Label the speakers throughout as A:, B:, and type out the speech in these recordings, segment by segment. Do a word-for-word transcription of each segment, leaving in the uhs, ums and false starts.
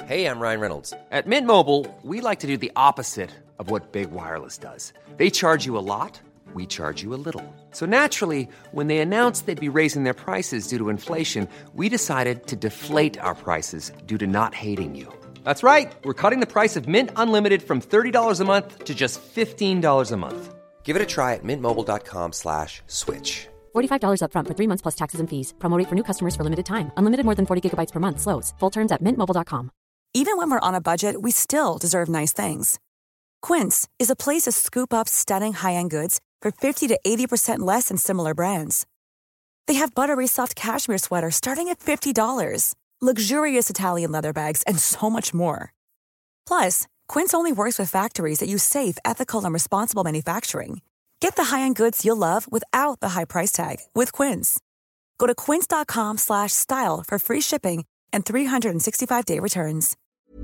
A: Hey, I'm Ryan Reynolds. At Mint Mobile, we like to do the opposite of what Big Wireless does. They charge you a lot, we charge you a little. So naturally, when they announced they'd be raising their prices due to inflation, we decided to deflate our prices due to not hating you. That's right. We're cutting the price of Mint Unlimited from thirty dollars a month to just fifteen dollars a month. Give it a try at mintmobile.com slash switch.
B: forty-five dollars up front for three months plus taxes and fees. Promo rate for new customers for limited time. Unlimited more than forty gigabytes per month. Slows full terms at mint mobile dot com.
C: Even when we're on a budget, we still deserve nice things. Quince is a place to scoop up stunning high-end goods for fifty to eighty percent less than similar brands. They have buttery soft cashmere sweaters starting at fifty dollars, luxurious Italian leather bags, and so much more. Plus, Quince only works with factories that use safe, ethical, and responsible manufacturing. Get the high-end goods you'll love without the high price tag with Quince. Go to quince.com slash style for free shipping and three sixty-five day returns.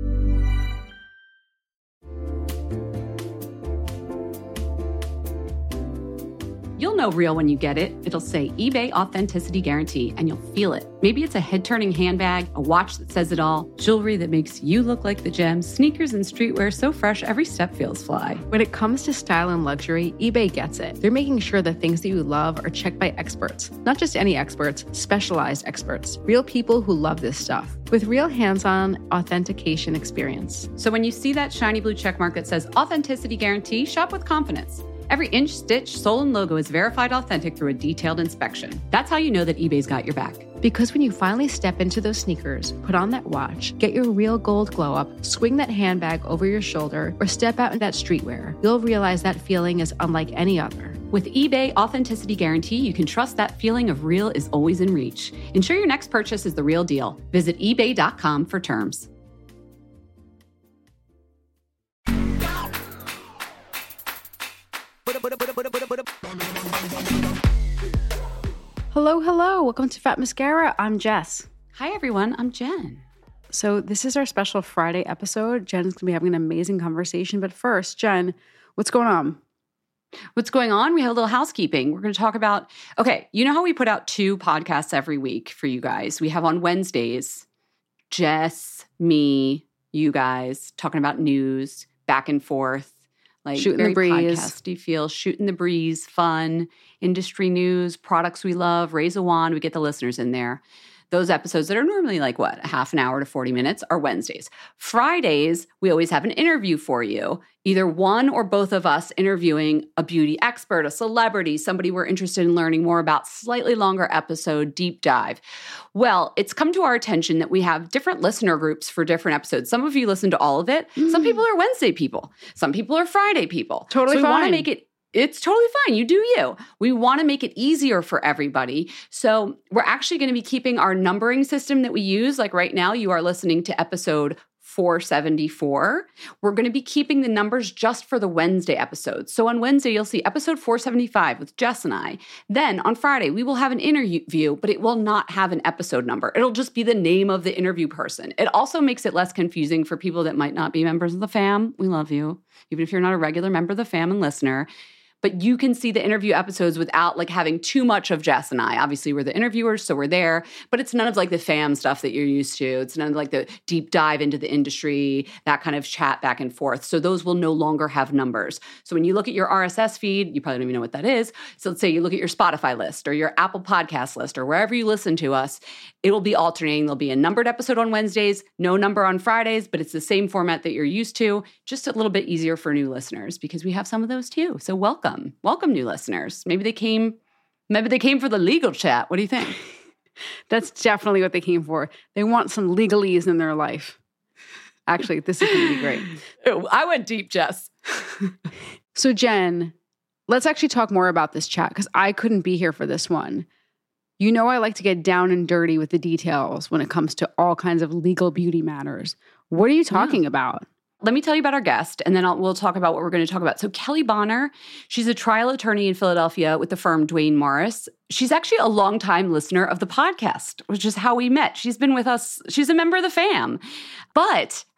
D: You'll know real when you get it. It'll say eBay Authenticity Guarantee, and you'll feel it. Maybe it's a head-turning handbag, a watch that says it all, jewelry that makes you look like the gem, sneakers and streetwear so fresh every step feels fly.
E: When it comes to style and luxury, eBay gets it. They're making sure the things that you love are checked by experts. Not just any experts, specialized experts. Real people who love this stuff. With real hands-on authentication experience.
D: So when you see that shiny blue checkmark that says Authenticity Guarantee, shop with confidence. Every inch, stitch, sole, and logo is verified authentic through a detailed inspection. That's how you know that eBay's got your back.
E: Because when you finally step into those sneakers, put on that watch, get your real gold glow up, swing that handbag over your shoulder, or step out in that streetwear, you'll realize that feeling is unlike any other.
D: With eBay Authenticity Guarantee, you can trust that feeling of real is always in reach. Ensure your next purchase is the real deal. Visit ebay dot com for terms.
E: Hello, hello. Welcome to Fat Mascara. I'm Jess.
D: Hi, everyone. I'm Jen.
E: So this is our special Friday episode. Jen's going to be having an amazing conversation. But first, Jen, what's going on?
D: What's going on? We have a little housekeeping. We're going to talk about, okay, you know how we put out two podcasts every week for you guys? We have on Wednesdays, Jess, me, you guys, talking about news, back and forth. Like
E: shooting
D: very
E: the breeze.
D: Podcasty feel, shooting the breeze, fun, industry news, products we love, raise a wand, we get the listeners in there. Those episodes that are normally like, what, half an hour to forty minutes are Wednesdays. Fridays, we always have an interview for you. Either one or both of us interviewing a beauty expert, a celebrity, somebody we're interested in learning more about, slightly longer episode, deep dive. Well, it's come to our attention that we have different listener groups for different episodes. Some of you listen to all of it. Mm. Some people are Wednesday people. Some people are Friday people.
E: Totally
D: so we
E: fine.
D: want to make it It's totally fine. You do you. We want to make it easier for everybody. So we're actually going to be keeping our numbering system that we use. Like right now, you are listening to episode four seventy-four. We're going to be keeping the numbers just for the Wednesday episodes. So on Wednesday, you'll see episode four seventy-five with Jess and I. Then on Friday, we will have an interview, but it will not have an episode number. It'll just be the name of the interview person. It also makes it less confusing for people that might not be members of the fam. We love you, even if you're not a regular member of the fam and listener. But you can see the interview episodes without like having too much of Jess and I. Obviously, we're the interviewers, so we're there. But it's none of like the fam stuff that you're used to. It's none of like the deep dive into the industry, that kind of chat back and forth. So those will no longer have numbers. So when you look at your R S S feed, you probably don't even know what that is. So let's say you look at your Spotify list or your Apple Podcast list or wherever you listen to us, it will be alternating. There'll be a numbered episode on Wednesdays, no number on Fridays, but it's the same format that you're used to, just a little bit easier for new listeners because we have some of those too. So welcome. Welcome, new listeners. Maybe they came, maybe they came for the legal chat. What do you think?
E: That's definitely what they came for. They want some legalese in their life. Actually, this is going to be great.
D: Ooh, I went deep, Jess.
E: So Jen, let's actually talk more about this chat because I couldn't be here for this one. You know I like to get down and dirty with the details when it comes to all kinds of legal beauty matters. What are you talking yeah. about?
D: Let me tell you about our guest, and then I'll, we'll talk about what we're going to talk about. So Kelly Bonner, she's a trial attorney in Philadelphia with the firm Duane Morris. She's actually a longtime listener of the podcast, which is how we met. She's been with us. She's a member of the fam. But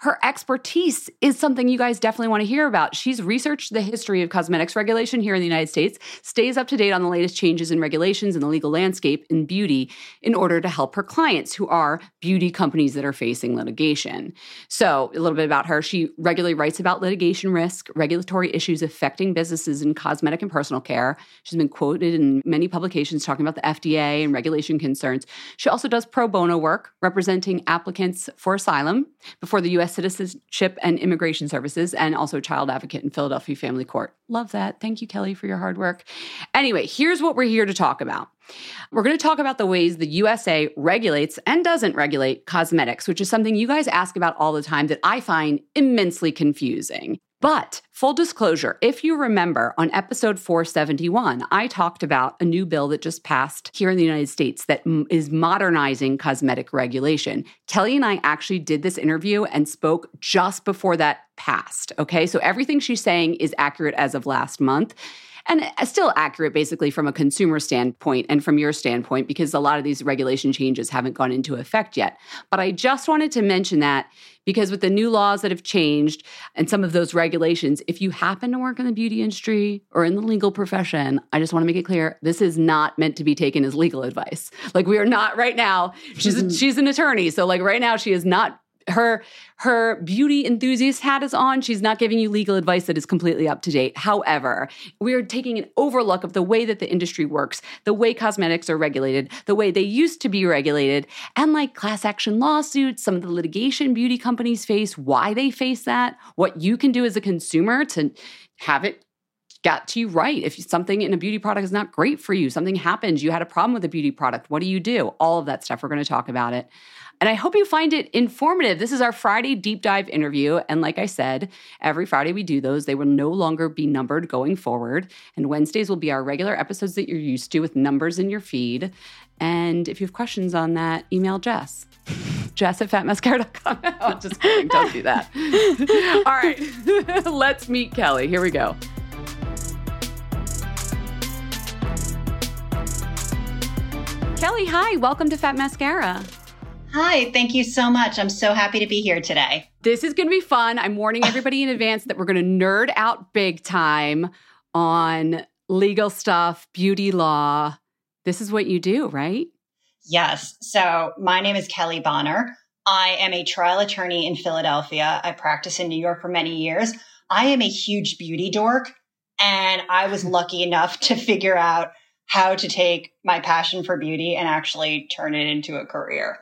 D: her expertise is something you guys definitely want to hear about. She's researched the history of cosmetics regulation here in the United States, stays up to date on the latest changes in regulations and the legal landscape in beauty in order to help her clients who are beauty companies that are facing litigation. So a little bit about her. She regularly writes about litigation risk, regulatory issues affecting businesses in cosmetic and personal care. She's been quoted in many publications talking about the F D A and regulation concerns. She also does pro bono work representing applicants for asylum before the U S Citizenship and Immigration Services, and also a child advocate in Philadelphia Family Court. Love that. Thank you, Kelly, for your hard work. Anyway, here's what we're here to talk about. We're going to talk about the ways the U S A regulates and doesn't regulate cosmetics, which is something you guys ask about all the time that I find immensely confusing. But full disclosure, if you remember on episode four seventy-one, I talked about a new bill that just passed here in the United States that m- is modernizing cosmetic regulation. Kelly and I actually did this interview and spoke just before that passed, okay? So everything she's saying is accurate as of last month. And still accurate, basically, from a consumer standpoint and from your standpoint, because a lot of these regulation changes haven't gone into effect yet. But I just wanted to mention that because with the new laws that have changed and some of those regulations, if you happen to work in the beauty industry or in the legal profession, I just want to make it clear, this is not meant to be taken as legal advice. Like, we are not right now. She's a, she's an attorney. So like right now, she is not Her her beauty enthusiast hat is on. She's not giving you legal advice that is completely up to date. However, we are taking an overlook of the way that the industry works, the way cosmetics are regulated, the way they used to be regulated, and like class action lawsuits, some of the litigation beauty companies face, why they face that, what you can do as a consumer to have it got to you right. If something in a beauty product is not great for you, something happens, you had a problem with a beauty product, what do you do? All of that stuff, we're going to talk about it. And I hope you find it informative. This is our Friday deep dive interview. And like I said, every Friday we do those. They will no longer be numbered going forward. And Wednesdays will be our regular episodes that you're used to with numbers in your feed. And if you have questions on that, email Jess. Jess at fat mascara dot com. Oh, just kidding. Don't do that. All right. Let's meet Kelly. Here we go. Kelly, hi. Welcome to Fat Mascara.
F: Hi, thank you so much. I'm so happy to be here today.
D: This is going to be fun. I'm warning everybody in advance that we're going to nerd out big time on legal stuff, beauty law. This is what you do, right?
F: Yes. So my name is Kelly Bonner. I am a trial attorney in Philadelphia. I practiced in New York for many years. I am a huge beauty dork, and I was lucky enough to figure out how to take my passion for beauty and actually turn it into a career.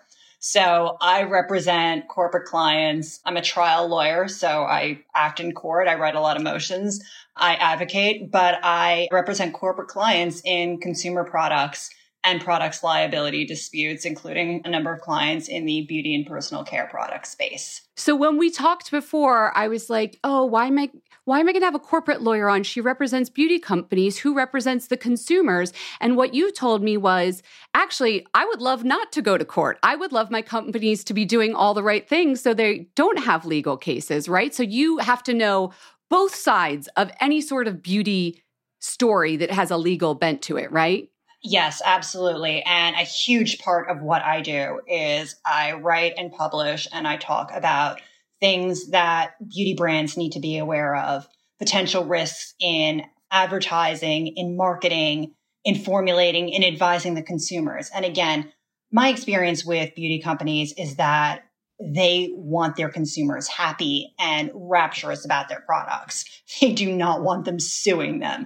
F: So I represent corporate clients. I'm a trial lawyer, so I act in court. I write a lot of motions. I advocate, but I represent corporate clients in consumer products and products liability disputes, including a number of clients in the beauty and personal care product space.
D: So when we talked before, I was like, oh, why am I... Why am I going to have a corporate lawyer on? She represents beauty companies. Who represents the consumers? And what you told me was, actually, I would love not to go to court. I would love my companies to be doing all the right things so they don't have legal cases, right? So you have to know both sides of any sort of beauty story that has a legal bent to it, right?
F: Yes, absolutely. And a huge part of what I do is I write and publish and I talk about things that beauty brands need to be aware of, potential risks in advertising, in marketing, in formulating, in advising the consumers. And again, my experience with beauty companies is that they want their consumers happy and rapturous about their products. They do not want them suing them.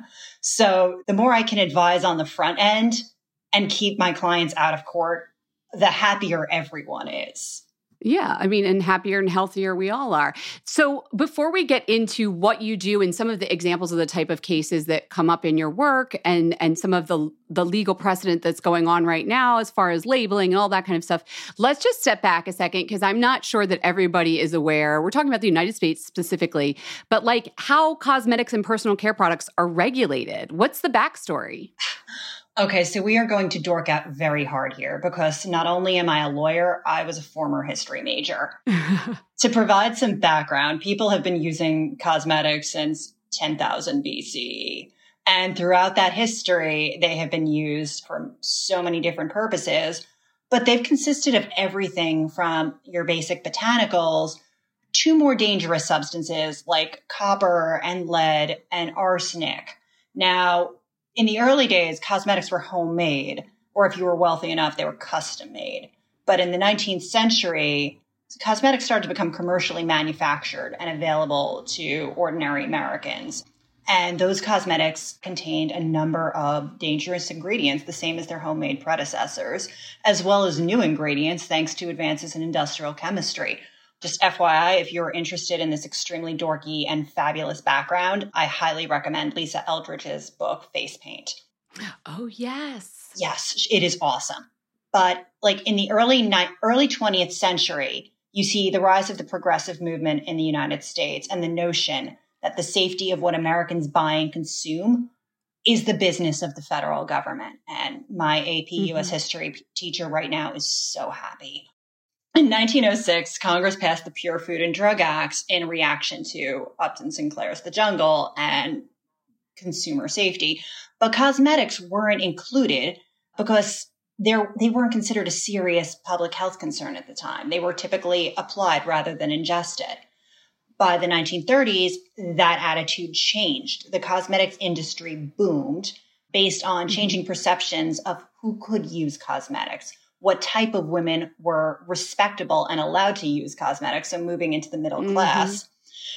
F: So the more I can advise on the front end and keep my clients out of court, the happier everyone is.
D: Yeah, I mean, and happier and healthier we all are. So before we get into what you do and some of the examples of the type of cases that come up in your work and, and some of the, the legal precedent that's going on right now as far as labeling and all that kind of stuff, let's just step back a second because I'm not sure that everybody is aware. We're talking about the United States specifically, but like how cosmetics and personal care products are regulated. What's the backstory?
F: Okay, so we are going to dork out very hard here because not only am I a lawyer, I was a former history major. To provide some background, people have been using cosmetics since ten thousand B C E. And throughout that history, they have been used for so many different purposes, but they've consisted of everything from your basic botanicals two more dangerous substances like copper and lead and arsenic. Now, in the early days, cosmetics were homemade, or if you were wealthy enough, they were custom made. But in the nineteenth century, cosmetics started to become commercially manufactured and available to ordinary Americans. And those cosmetics contained a number of dangerous ingredients, the same as their homemade predecessors, as well as new ingredients thanks to advances in industrial chemistry. Just F Y I, if you're interested in this extremely dorky and fabulous background, I highly recommend Lisa Eldridge's book, Face Paint.
D: Oh, yes.
F: Yes, it is awesome. But like in the early ni- early twentieth century, you see the rise of the progressive movement in the United States and the notion that the safety of what Americans buy and consume is the business of the federal government. And my A P mm-hmm. U S history p- teacher right now is so happy. In nineteen oh six, Congress passed the Pure Food and Drug Acts in reaction to Upton Sinclair's The Jungle and consumer safety. But cosmetics weren't included because they're, they weren't considered a serious public health concern at the time. They were typically applied rather than ingested. By the nineteen thirties, that attitude changed. The cosmetics industry boomed based on changing perceptions of who could use cosmetics, what type of women were respectable and allowed to use cosmetics, so moving into the middle mm-hmm. class.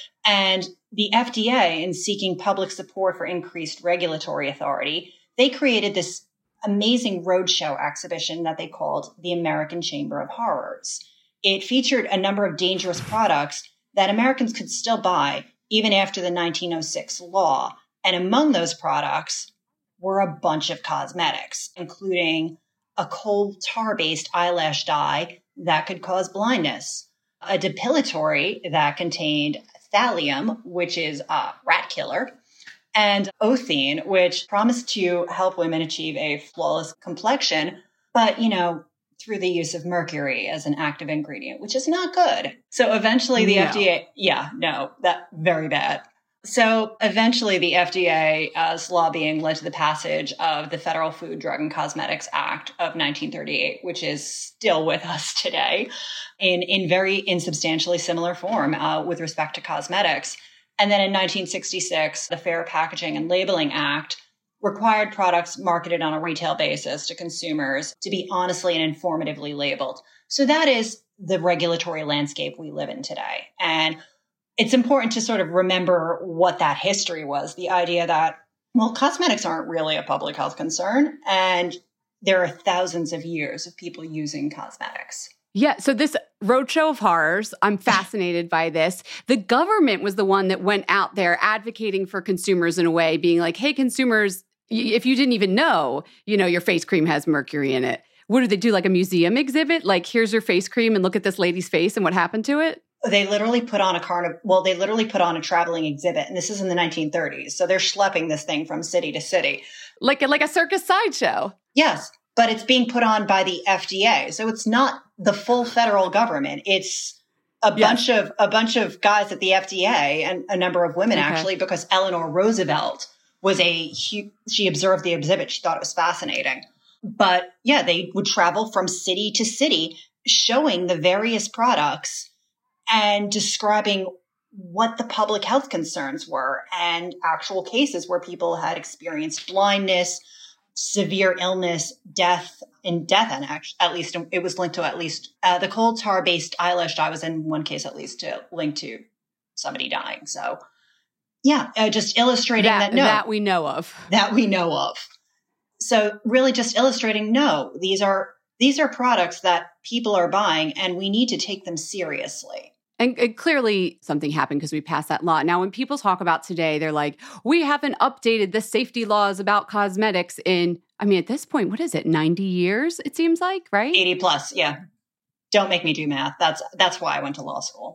F: And the F D A, in seeking public support for increased regulatory authority, they created this amazing roadshow exhibition that they called the American Chamber of Horrors. It featured a number of dangerous products that Americans could still buy even after the nineteen oh six law. And among those products were a bunch of cosmetics, including a coal tar-based eyelash dye that could cause blindness, a depilatory that contained thallium, which is a rat killer, and Othene, which promised to help women achieve a flawless complexion, but, you know, through the use of mercury as an active ingredient, which is not good. So eventually the no. F D A, yeah, no, that very bad. So eventually the F D A's lobbying led to the passage of the Federal Food, Drug, and Cosmetics Act of nineteen thirty-eight, which is still with us today in, in very insubstantially similar form uh, with respect to cosmetics. And then in nineteen sixty-six, the Fair Packaging and Labeling Act required products marketed on a retail basis to consumers to be honestly and informatively labeled. So that is the regulatory landscape we live in today. And it's important to sort of remember what that history was, the idea that, well, cosmetics aren't really a public health concern, and there are thousands of years of people using cosmetics.
D: Yeah. So this roadshow of horrors, I'm fascinated by this. The government was the one that went out there advocating for consumers in a way, being like, hey, consumers, if you didn't even know, you know, your face cream has mercury in it. What do they do? Like a museum exhibit? Like, here's your face cream and look at this lady's face and what happened to it?
F: They literally put on a carnival. Well, they literally put on a traveling exhibit, and this is in the nineteen thirties. So they're schlepping this thing from city to city.
D: Like a, like a circus sideshow.
F: Yes, but it's being put on by the F D A. So it's not the full federal government. It's a yes. bunch of a bunch of guys at the F D A and a number of women, okay. actually, because Eleanor Roosevelt was a, she observed the exhibit. She thought it was fascinating. But yeah, they would travel from city to city showing the various products and describing what the public health concerns were and actual cases where people had experienced blindness, severe illness, death, and death, and actually, at least it was linked to at least uh, the coal tar-based eyelash dye was in one case at least to link to somebody dying. So yeah, uh, just illustrating that, that no,
D: that we know of,
F: that we know of. So really just illustrating, no, these are these are products that people are buying and we need to take them seriously.
D: And, and clearly something happened because we passed that law. Now, when people talk about today, they're like, we haven't updated the safety laws about cosmetics in, I mean, at this point, what is it, ninety years, it seems like, right?
F: eighty plus, yeah. Don't make me do math. That's that's why I went to law school.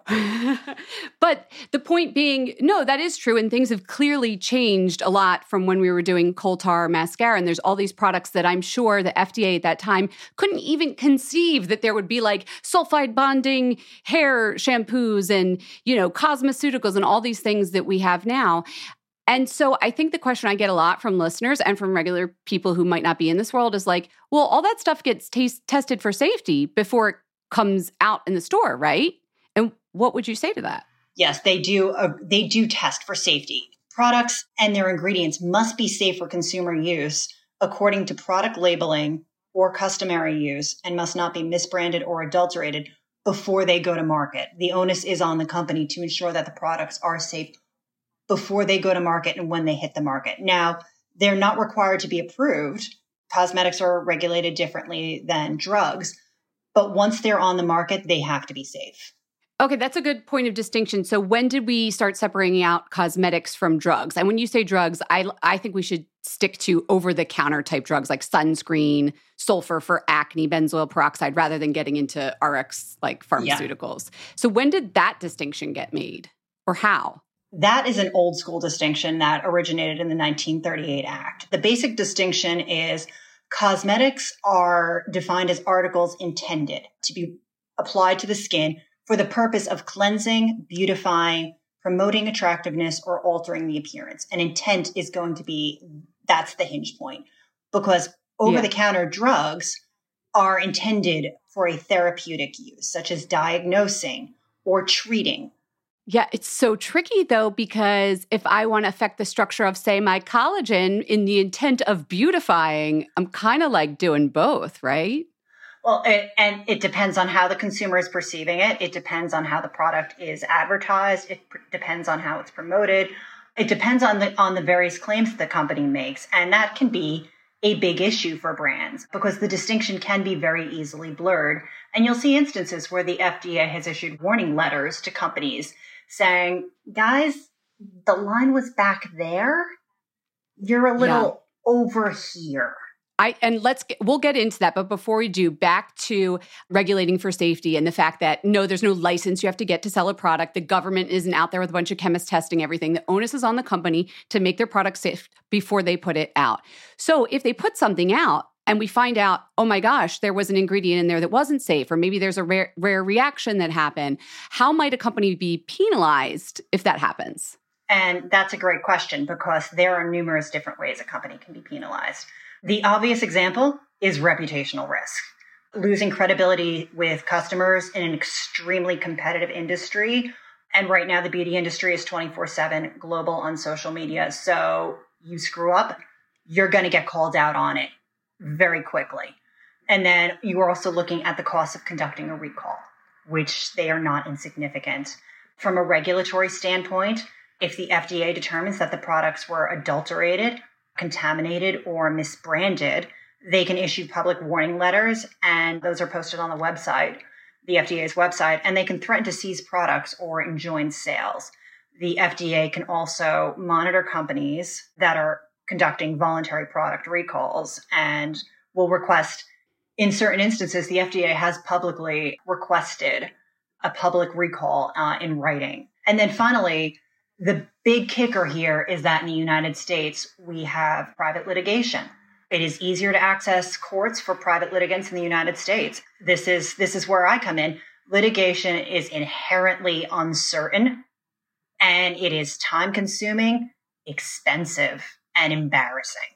D: But the point being, no, that is true. And things have clearly changed a lot from when we were doing coal tar mascara. And there's all these products that I'm sure the F D A at that time couldn't even conceive that there would be like sulfide bonding hair shampoos and, you know, cosmeceuticals and all these things that we have now. And so I think the question I get a lot from listeners and from regular people who might not be in this world is like, well, all that stuff gets t- tested for safety before it comes out in the store, right? And what would you say to that?
F: Yes, they do. Uh, they do test for safety. Products and their ingredients must be safe for consumer use according to product labeling or customary use and must not be misbranded or adulterated before they go to market. The onus is on the company to ensure that the products are safe before they go to market and when they hit the market. Now, they're not required to be approved. Cosmetics are regulated differently than drugs, but once they're on the market, they have to be safe.
D: Okay, that's a good point of distinction. So when did we start separating out cosmetics from drugs? And when you say drugs, I I think we should stick to over-the-counter type drugs like sunscreen, sulfur for acne, benzoyl peroxide, rather than getting into R X like pharmaceuticals. Yeah. So when did that distinction get made, or how?
F: That is an old school distinction that originated in the nineteen thirty-eight Act. The basic distinction is cosmetics are defined as articles intended to be applied to the skin for the purpose of cleansing, beautifying, promoting attractiveness, or altering the appearance. And intent is going to be, that's the hinge point. Because over-the-counter yeah. drugs are intended for a therapeutic use, such as diagnosing or treating.
D: Yeah, it's so tricky, though, because if I want to affect the structure of, say, my collagen in the intent of beautifying, I'm kind of like doing both, right?
F: Well, it, and it depends on how the consumer is perceiving it. It depends on how the product is advertised. It pr- depends on how it's promoted. It depends on the on the various claims that the company makes. And that can be a big issue for brands because the distinction can be very easily blurred. And you'll see instances where the F D A has issued warning letters to companies saying, guys, the line was back there. You're a little yeah. over here.
D: I, and let's get, we'll get into that. But before we do, back to regulating for safety and the fact that no, there's no license you have to get to sell a product. The government isn't out there with a bunch of chemists testing everything. The onus is on the company to make their product safe before they put it out. So if they put something out and we find out, oh my gosh, there was an ingredient in there that wasn't safe, or maybe there's a rare, rare reaction that happened, how might a company be penalized if that happens?
F: And that's a great question because there are numerous different ways a company can be penalized. The obvious example is reputational risk. Losing credibility with customers in an extremely competitive industry. And right now, the beauty industry is twenty-four seven global on social media. So you screw up, you're going to get called out on it very quickly. And then you are also looking at the cost of conducting a recall, which they are not insignificant. From a regulatory standpoint, if the F D A determines that the products were adulterated, contaminated, or misbranded, they can issue public warning letters, and those are posted on the website, the F D A's website, and they can threaten to seize products or enjoin sales. The F D A can also monitor companies that are conducting voluntary product recalls and will request, in certain instances, the F D A has publicly requested a public recall uh, in writing. And then finally, the big kicker here is that in the United States, we have private litigation. It is easier to access courts for private litigants in the United States. This is this is where I come in. Litigation is inherently uncertain, and it is time-consuming, expensive, and embarrassing.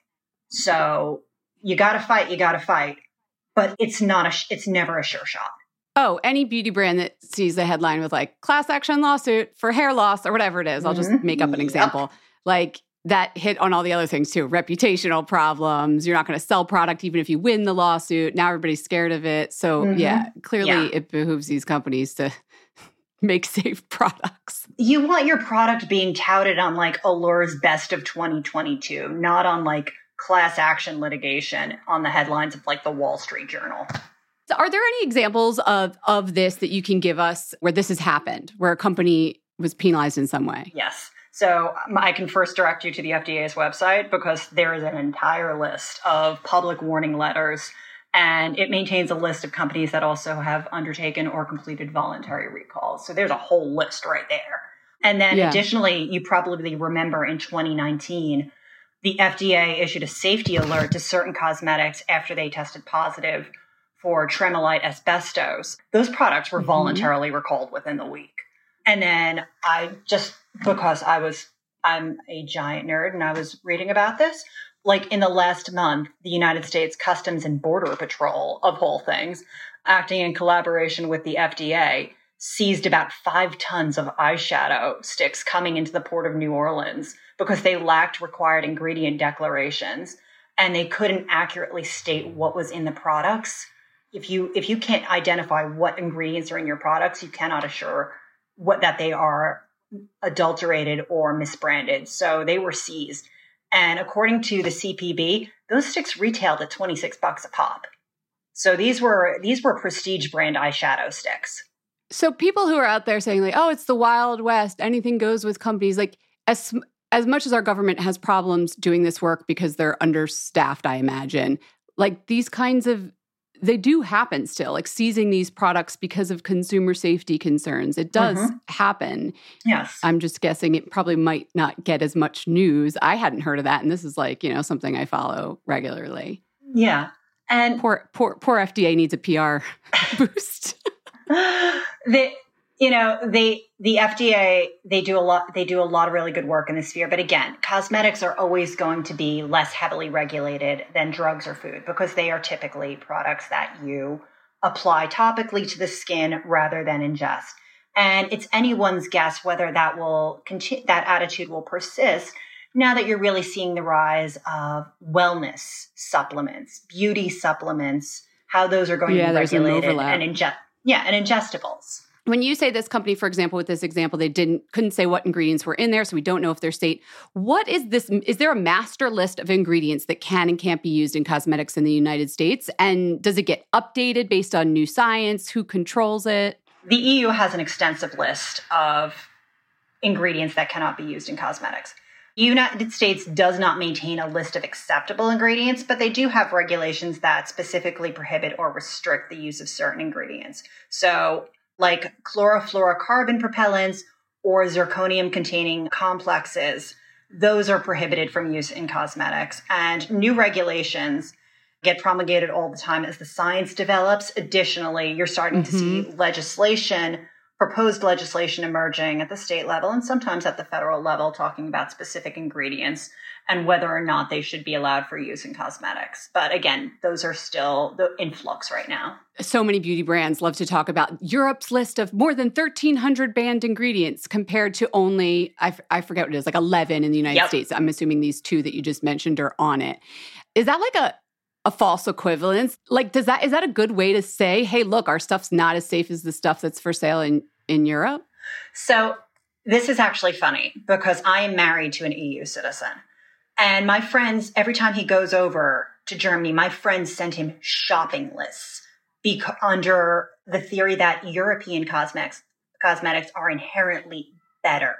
F: So you got to fight, you got to fight, but it's not a it's never a sure shot.
D: Oh, any beauty brand that sees the headline with like class action lawsuit for hair loss or whatever it is, I'll just make up an example. Yep. Like that hit on all the other things too. Reputational problems. You're not going to sell product even if you win the lawsuit. Now everybody's scared of it. So mm-hmm. yeah, clearly yeah. it behooves these companies to make safe products.
F: You want your product being touted on like Allure's Best of twenty twenty-two, not on like class action litigation on the headlines of like the Wall Street Journal.
D: So are there any examples of, of this that you can give us where this has happened, where a company was penalized in some way?
F: Yes. So um, I can first direct you to the F D A's website because there is an entire list of public warning letters, and it maintains a list of companies that also have undertaken or completed voluntary recalls. So there's a whole list right there. And then yeah. additionally, you probably remember in twenty nineteen, the F D A issued a safety alert to certain cosmetics after they tested positive for tremolite asbestos. Those products were mm-hmm. voluntarily recalled within the week. And then I just, because I was, I'm a giant nerd and I was reading about this, like in the last month, the United States Customs and Border Patrol, of all things, acting in collaboration with the F D A, seized about five tons of eyeshadow sticks coming into the port of New Orleans because they lacked required ingredient declarations and they couldn't accurately state what was in the products. If you if you can't identify what ingredients are in your products, you cannot assure what that they are adulterated or misbranded. So they were seized. And according to the C P B, those sticks retailed at twenty-six bucks a pop. So these were these were prestige brand eyeshadow sticks.
D: So people who are out there saying like, oh, it's the Wild West, anything goes with companies, like as as much as our government has problems doing this work because they're understaffed, I imagine, like these kinds of, they do happen still, like seizing these products because of consumer safety concerns. It does mm-hmm. happen.
F: Yes.
D: I'm just guessing it probably might not get as much news. I hadn't heard of that. And this is like, you know, something I follow regularly.
F: Yeah. And
D: poor, poor, poor F D A needs a P R boost.
F: the, you know, they, the F D A, they do a lot, they do a lot of really good work in this sphere. But again, cosmetics are always going to be less heavily regulated than drugs or food because they are typically products that you apply topically to the skin rather than ingest. And it's anyone's guess whether that will continue, that attitude will persist now that you're really seeing the rise of wellness supplements, beauty supplements, how those are going
D: yeah,
F: to be regulated
D: an
F: and ingest. Yeah, and ingestibles.
D: When you say this company, for example, with this example, they didn't couldn't say what ingredients were in there, so we don't know if they're safe. What is this? Is there a master list of ingredients that can and can't be used in cosmetics in the United States? And does it get updated based on new science? Who controls it?
F: The E U has an extensive list of ingredients that cannot be used in cosmetics. The United States does not maintain a list of acceptable ingredients, but they do have regulations that specifically prohibit or restrict the use of certain ingredients. So like chlorofluorocarbon propellants or zirconium-containing complexes, those are prohibited from use in cosmetics. And new regulations get promulgated all the time as the science develops. Additionally, you're starting mm-hmm. to see legislation, proposed legislation emerging at the state level and sometimes at the federal level talking about specific ingredients and whether or not they should be allowed for use in cosmetics. But again, those are still the in flux right now.
D: So many beauty brands love to talk about Europe's list of more than thirteen hundred banned ingredients compared to only, I, f- I forget what it is, like eleven in the United
F: yep.
D: States. I'm assuming these two that you just mentioned are on it. Is that like a a false equivalence? Like, does that, is that a good way to say, hey, look, our stuff's not as safe as the stuff that's for sale in, in Europe?
F: So this is actually funny because I am married to an E U citizen. And my friends, every time he goes over to Germany, my friends send him shopping lists bec- under the theory that European cosmetics, cosmetics are inherently better.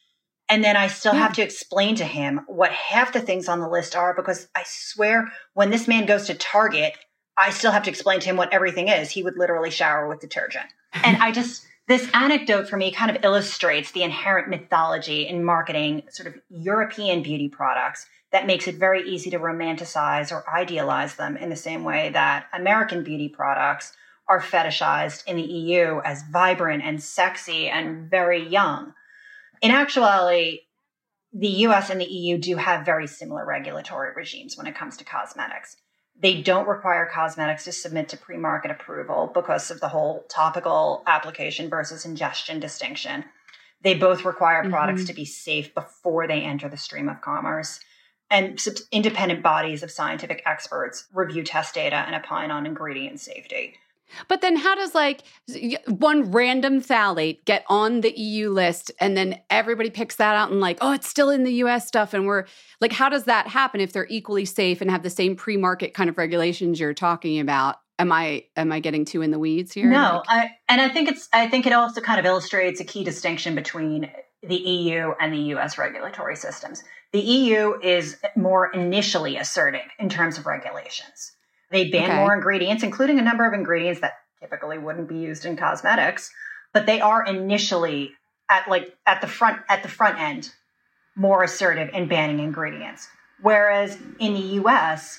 F: And then I still yeah. have to explain to him what half the things on the list are, because I swear when this man goes to Target, I still have to explain to him what everything is. He would literally shower with detergent. And I just, this anecdote for me kind of illustrates the inherent mythology in marketing sort of European beauty products that makes it very easy to romanticize or idealize them in the same way that American beauty products are fetishized in the E U as vibrant and sexy and very young. In actuality, the U S and the E U do have very similar regulatory regimes when it comes to cosmetics. They don't require cosmetics to submit to pre-market approval because of the whole topical application versus ingestion distinction. They both require mm-hmm. products to be safe before they enter the stream of commerce. And independent bodies of scientific experts review test data and opine on ingredient safety.
D: But then how does like one random phthalate get on the E U list and then everybody picks that out and like, oh, it's still in the U S stuff. And we're like, how does that happen if they're equally safe and have the same pre-market kind of regulations you're talking about? Am I am I getting too in the weeds here?
F: No,
D: like,
F: I, and I think it's I think it also kind of illustrates a key distinction between the E U and the U S regulatory systems. The E U is more initially assertive in terms of regulations. They ban okay. more ingredients, including a number of ingredients that typically wouldn't be used in cosmetics, but they are initially at like at the front at the front end more assertive in banning ingredients. Whereas in the U S,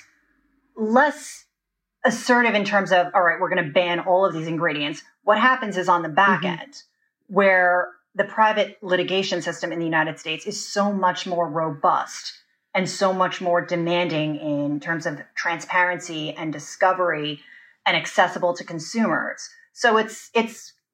F: less assertive in terms of, all right, we're going to ban all of these ingredients. What happens is on the back mm-hmm. end, where the private litigation system in the United States is so much more robust and so much more demanding in terms of transparency and discovery and accessible to consumers. So it's it's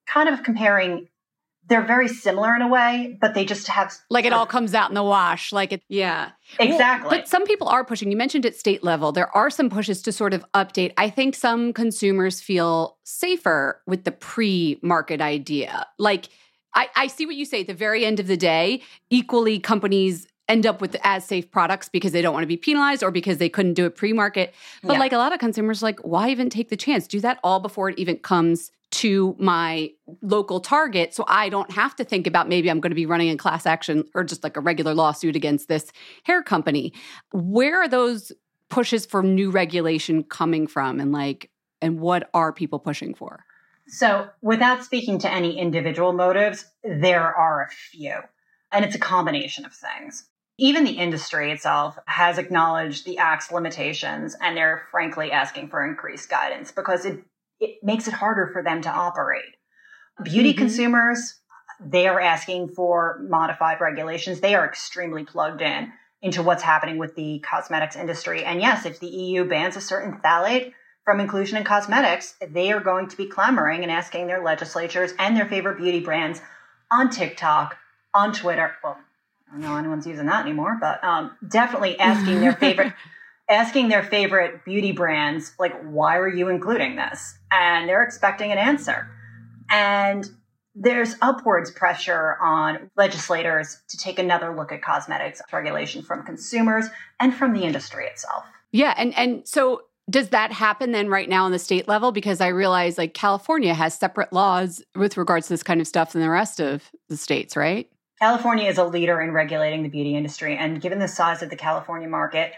F: kind of comparing, they're very similar in a way, but they just have...
D: Like it all comes out in the wash. Like it, yeah.
F: Exactly.
D: Well, but some people are pushing. You mentioned at state level, there are some pushes to sort of update. I think some consumers feel safer with the pre-market idea. Like, I, I see what you say. At the very end of the day, equally companies end up with as safe products because they don't want to be penalized or because they couldn't do it pre-market. But
F: Yeah.
D: like a lot of consumers, like, why even take the chance? Do that all before it even comes to my local Target, so I don't have to think about maybe I'm going to be running a class action or just like a regular lawsuit against this hair company. Where are those pushes for new regulation coming from, and like, and what are people pushing for?
F: So without speaking to any individual motives, there are a few, and it's a combination of things. Even the industry itself has acknowledged the Act's limitations, and they're frankly asking for increased guidance because it it makes it harder for them to operate. Beauty mm-hmm. consumers, they are asking for modified regulations. They are extremely plugged in into what's happening with the cosmetics industry. And yes, if the E U bans a certain phthalate from inclusion in cosmetics, they are going to be clamoring and asking their legislatures and their favorite beauty brands on TikTok, on Twitter. Well, I don't know anyone's using that anymore, but um, definitely asking their favorite... asking their favorite beauty brands, like, why are you including this? And they're expecting an answer. And there's upwards pressure on legislators to take another look at cosmetics regulation from consumers and from the industry itself.
D: Yeah. And, and so does that happen then right now on the state level? Because I realize like California has separate laws with regards to this kind of stuff than the rest of the states, right?
F: California is a leader in regulating the beauty industry. And given the size of the California market,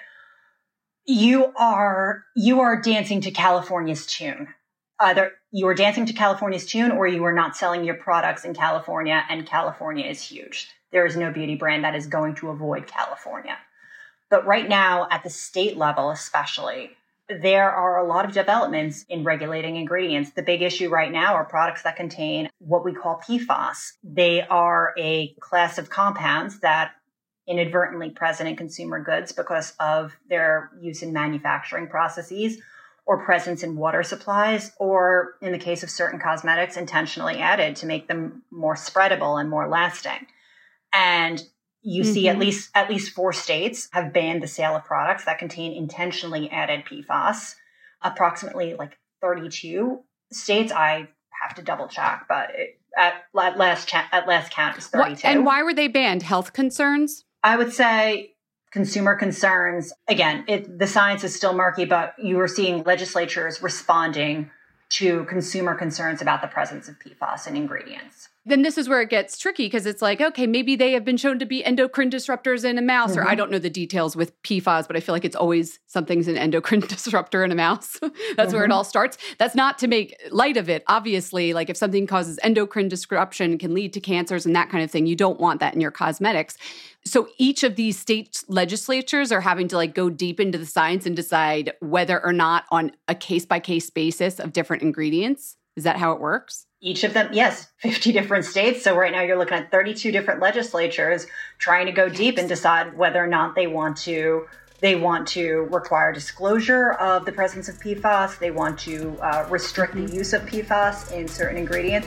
F: You are you are dancing to California's tune. Either you are dancing to California's tune or you are not selling your products in California, and California is huge. There is no beauty brand that is going to avoid California. But right now, at the state level especially, there are a lot of developments in regulating ingredients. The big issue right now are products that contain what we call P FAS. They are a class of compounds that inadvertently present in consumer goods because of their use in manufacturing processes or presence in water supplies, or in the case of certain cosmetics, intentionally added to make them more spreadable and more lasting. And you mm-hmm. see at least at least four states have banned the sale of products that contain intentionally added P FAS. Approximately like thirty-two states, I have to double check, but it, at, at last cha- at last count, it's thirty-two.
D: What, and why were they banned? Health concerns?
F: I would say consumer concerns. Again, it, the science is still murky, but you are seeing legislatures responding to consumer concerns about the presence of P FAS in ingredients.
D: Then this is where it gets tricky because it's like, okay, maybe they have been shown to be endocrine disruptors in a mouse, mm-hmm. or I don't know the details with P FAS, but I feel like it's always something's an endocrine disruptor in a mouse. That's mm-hmm. where it all starts. That's not to make light of it. Obviously, like if something causes endocrine disruption, can lead to cancers and that kind of thing, you don't want that in your cosmetics. So each of these state legislatures are having to like go deep into the science and decide whether or not on a case-by-case basis of different ingredients. Is that how it works?
F: Each of them, yes, fifty different states. So right now you're looking at thirty-two different legislatures trying to go deep and decide whether or not they want to they want to require disclosure of the presence of P FAS. They want to uh, restrict the use of P FAS in certain ingredients.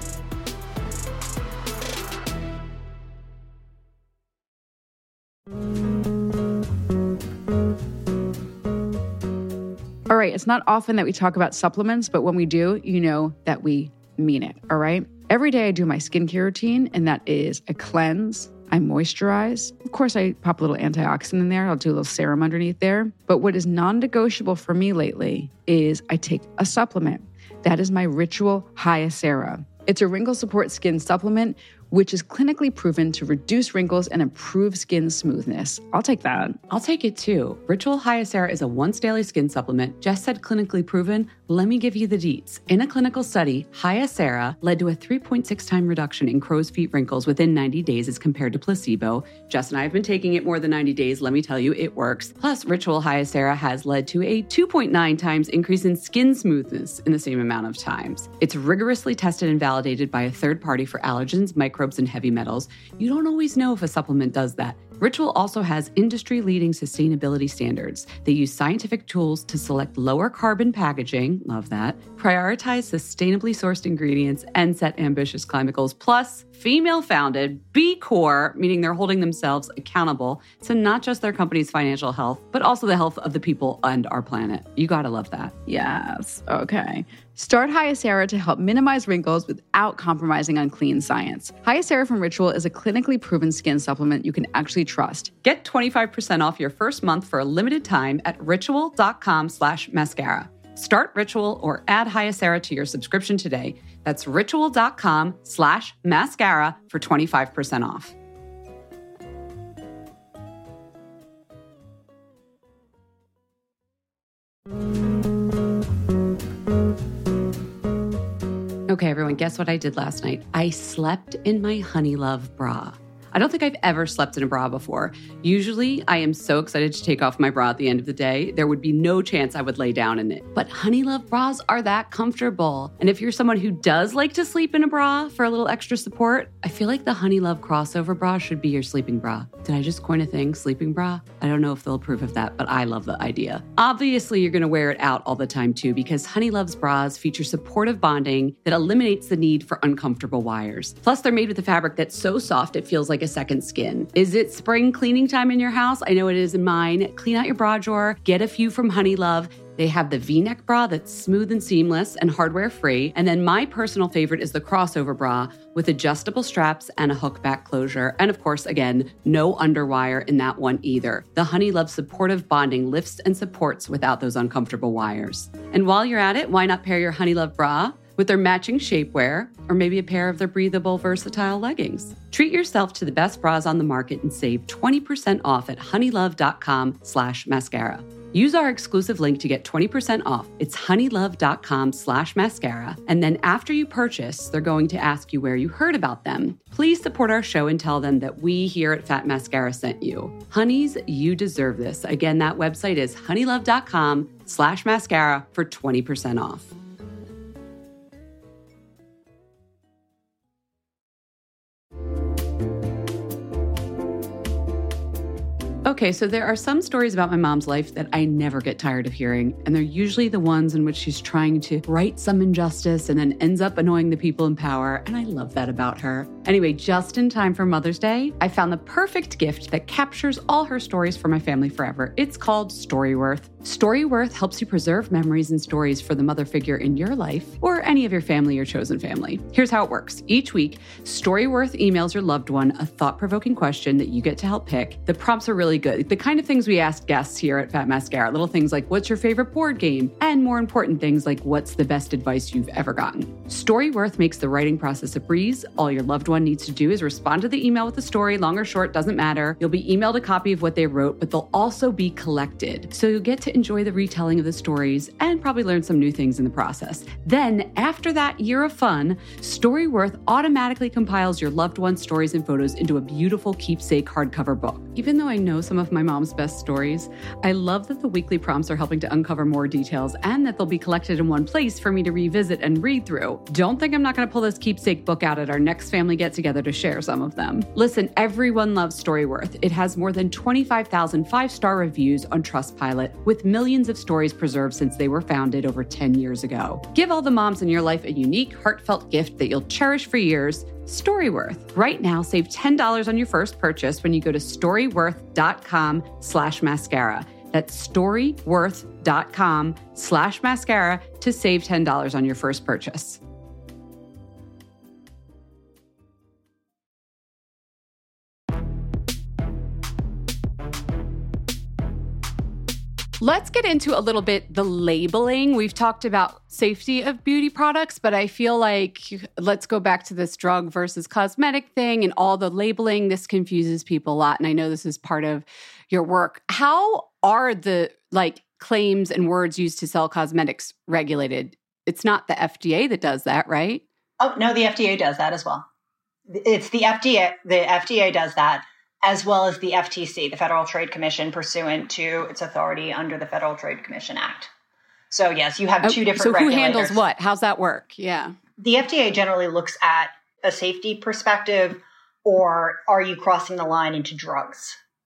E: All right, it's not often that we talk about supplements, but when we do, you know that we mean it, all right? Every day I do my skincare routine, and that is I cleanse, I moisturize. Of course, I pop a little antioxidant in there. I'll do a little serum underneath there. But what is non-negotiable for me lately is I take a supplement. That is my Ritual Hyacera. It's a wrinkle support skin supplement, which is clinically proven to reduce wrinkles and improve skin smoothness. I'll take that.
D: I'll take it too. Ritual Hyacera is a once daily skin supplement. Jess said clinically proven. Let me give you the deets. In a clinical study, Hyacera led to a three point six time reduction in crow's feet wrinkles within ninety days as compared to placebo. Jess and I have been taking it more than ninety days. Let me tell you, it works. Plus, Ritual Hyacera has led to a two point nine times increase in skin smoothness in the same amount of times. It's rigorously tested and validated by a third party for allergens, microbes, and heavy metals. You don't always know if a supplement does that. Ritual also has industry-leading sustainability standards. They use scientific tools to select lower carbon packaging, love that, prioritize sustainably sourced ingredients, and set ambitious climate goals. Plus, female-founded, B Corp, meaning they're holding themselves accountable to not just their company's financial health, but also the health of the people and our planet. You gotta love that.
E: Yes. Okay. Start Hyacera to help minimize wrinkles without compromising on clean science. Hyacera from Ritual is a clinically proven skin supplement you can actually trust.
D: Get twenty-five percent off your first month for a limited time at ritual.com slash mascara. Start Ritual or add Hyacera to your subscription today. That's ritual.com slash mascara for twenty-five percent off. Okay, everyone, guess what I did last night? I slept in my Honeylove bra. I don't think I've ever slept in a bra before. Usually, I am so excited to take off my bra at the end of the day, there would be no chance I would lay down in it. But Honeylove bras are that comfortable. And if you're someone who does like to sleep in a bra for a little extra support, I feel like the Honeylove crossover bra should be your sleeping bra. Did I just coin a thing, sleeping bra? I don't know if they'll approve of that, but I love the idea. Obviously, you're gonna wear it out all the time too, because Honeylove's bras feature supportive bonding that eliminates the need for uncomfortable wires. Plus, they're made with a fabric that's so soft it feels like a second skin. Is it spring cleaning time in your house? I know it is in mine. Clean out your bra drawer, get a few from Honeylove. They have the V-neck bra that's smooth and seamless and hardware-free. And then my personal favorite is the crossover bra with adjustable straps and a hook back closure. And of course, again, no underwire in that one either. The Honeylove supportive bonding lifts and supports without those uncomfortable wires. And while you're at it, why not pair your Honeylove bra with their matching shapewear, or maybe a pair of their breathable, versatile leggings? Treat yourself to the best bras on the market and save twenty percent off at honeylove.com slash mascara. Use our exclusive link to get twenty percent off. It's honeylove.com slash mascara. And then after you purchase, they're going to ask you where you heard about them. Please support our show and tell them that we here at Fat Mascara sent you. Honeys, you deserve this. Again, that website is honeylove.com slash mascara for twenty percent off. Okay, so there are some stories about my mom's life that I never get tired of hearing, and they're usually the ones in which she's trying to right some injustice and then ends up annoying the people in power, and I love that about her. Anyway, just in time for Mother's Day, I found the perfect gift that captures all her stories for my family forever. It's called Storyworth. Storyworth helps you preserve memories and stories for the mother figure in your life or any of your family or chosen family. Here's how it works. Each week, Storyworth emails your loved one a thought-provoking question that you get to help pick. The prompts are really good. The kind of things we ask guests here at Fat Mascara. Little things like, what's your favorite board game? And more important things like, what's the best advice you've ever gotten? Storyworth makes the writing process a breeze. All your loved one needs to do is respond to the email with the story, long or short, doesn't matter. You'll be emailed a copy of what they wrote, but they'll also be collected. So you'll get to enjoy the retelling of the stories and probably learn some new things in the process. Then, after that year of fun, Storyworth automatically compiles your loved one's stories and photos into a beautiful keepsake hardcover book. Even though I know some of my mom's best stories, I love that the weekly prompts are helping to uncover more details and that they'll be collected in one place for me to revisit and read through. Don't think I'm not going to pull this keepsake book out at our next family get-together to share some of them. Listen, everyone loves Storyworth. It has more than twenty-five thousand five-star reviews on Trustpilot, with millions of stories preserved since they were founded over ten years ago. Give all the moms in your life a unique, heartfelt gift that you'll cherish for years. Storyworth. Right now, save ten dollars on your first purchase when you go to storyworth.com slash mascara. That's storyworth.com slash mascara to save ten dollars on your first purchase. Let's get into a little bit the labeling. We've talked about safety of beauty products, but I feel like let's go back to this drug versus cosmetic thing and all the labeling. This confuses people a lot, and I know this is part of your work. How are the like claims and words used to sell cosmetics regulated? It's not the F D A that does that, right?
F: Oh, no, the F D A does that as well. It's the F D A. The F D A does that, as well as the F T C, the Federal Trade Commission, pursuant to its authority under the Federal Trade Commission Act. So yes, you have two different
D: so
F: regulators.
D: So who handles what? How's that work? Yeah.
F: The F D A generally looks at a safety perspective, or are you crossing the line into drugs?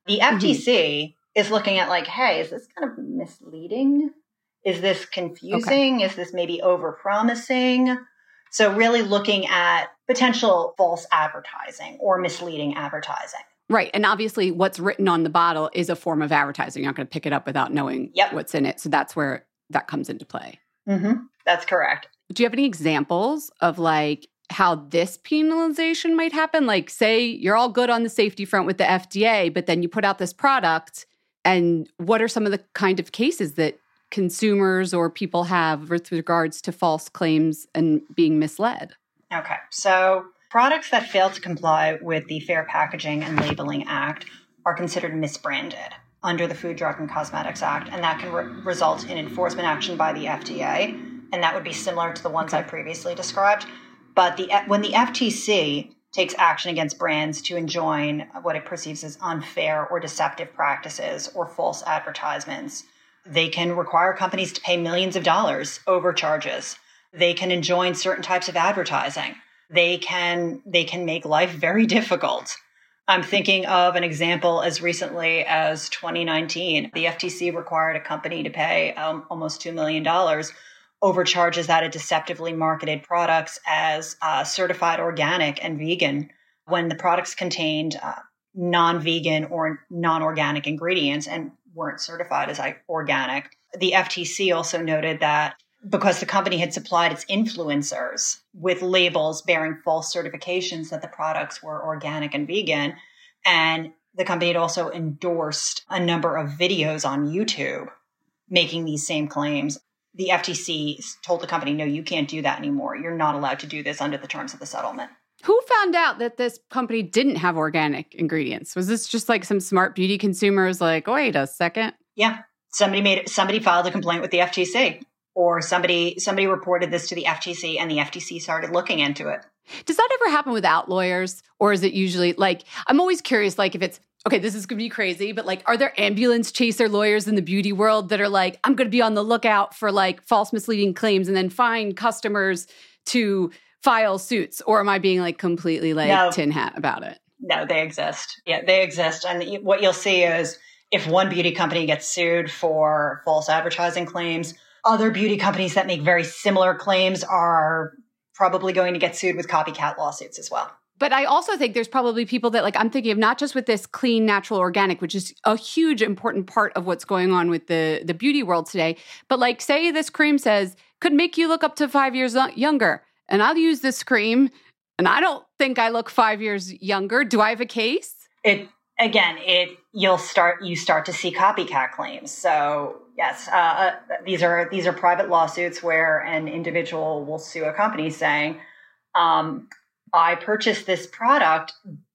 F: The F T C mm-hmm. is looking at like, hey, is this kind of misleading? Is this confusing? Okay. Is this maybe overpromising? So really looking at potential false advertising or misleading advertising.
D: Right. And obviously what's written on the bottle is a form of advertising. You're not going to pick it up without knowing yep. what's in it. So that's where that comes into play.
F: Mm-hmm. That's correct.
D: Do you have any examples of like how this penalization might happen? Like say you're all good on the safety front with the F D A, but then you put out this product, and what are some of the kind of cases that consumers or people have with regards to false claims and being misled?
F: Okay. So products that fail to comply with the Fair Packaging and Labeling Act are considered misbranded under the Food, Drug, and Cosmetics Act, and that can re- result in enforcement action by the F D A, and that would be similar to the ones I previously described. But the when the F T C takes action against brands to enjoin what it perceives as unfair or deceptive practices or false advertisements, they can require companies to pay millions of dollars overcharges. They can enjoin certain types of advertising. They can they can make life very difficult. I'm thinking of an example as recently as twenty nineteen. The F T C required a company to pay um, almost two million dollars overcharges that it deceptively marketed products as uh, certified organic and vegan when the products contained uh, non-vegan or non-organic ingredients and weren't certified as organic. The F T C also noted that because the company had supplied its influencers with labels bearing false certifications that the products were organic and vegan, and the company had also endorsed a number of videos on YouTube making these same claims, the F T C told the company, no, you can't do that anymore. You're not allowed to do this under the terms of the settlement.
D: Who found out that this company didn't have organic ingredients? Was this just like some smart beauty consumers like, wait a second?
F: Yeah. Somebody made it, somebody filed a complaint with the F T C, or somebody somebody reported this to the F T C and the F T C started looking into it.
D: Does that ever happen without lawyers? Or is it usually like, I'm always curious, like if it's, okay, this is going to be crazy, but like, are there ambulance chaser lawyers in the beauty world that are like, I'm going to be on the lookout for like false misleading claims and then find customers to file suits? Or am I being like completely like no. tin hat about it?
F: No, they exist. Yeah, they exist. And what you'll see is if one beauty company gets sued for false advertising claims, other beauty companies that make very similar claims are probably going to get sued with copycat lawsuits as well.
D: But I also think there's probably people that like, I'm thinking of not just with this clean, natural, organic, which is a huge important part of what's going on with the, the beauty world today. But like, say this cream says, could make you look up to five years younger. And I'll use this cream and I don't think I look five years younger. Do I have a case?
F: It, again, it, you'll start, you start to see copycat claims. So yes, uh, these are, these are private lawsuits where an individual will sue a company saying, um, I purchased this product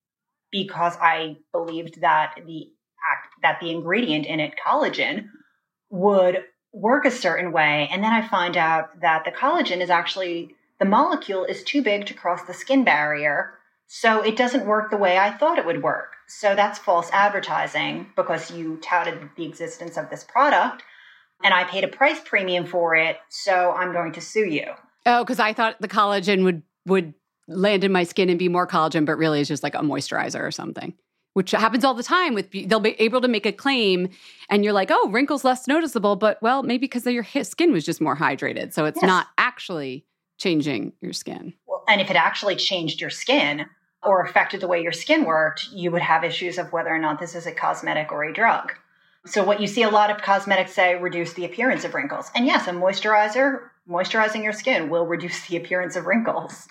F: because I believed that the act, that the ingredient in it, collagen, would work a certain way. And then I find out that the collagen is actually, the molecule is too big to cross the skin barrier. So it doesn't work the way I thought it would work. So that's false advertising because you touted the existence of this product and I paid a price premium for it. So I'm going to sue you.
D: Oh, because I thought the collagen would, would, land in my skin and be more collagen, but really it's just like a moisturizer or something, which happens all the time with, they'll be able to make a claim and you're like, oh, wrinkles less noticeable, but well, maybe because your skin was just more hydrated. So it's yes. not actually changing your skin.
F: Well, and if it actually changed your skin or affected the way your skin worked, you would have issues of whether or not this is a cosmetic or a drug. So what you see a lot of cosmetics say, reduce the appearance of wrinkles. And yes, a moisturizer, moisturizing your skin will reduce the appearance of wrinkles.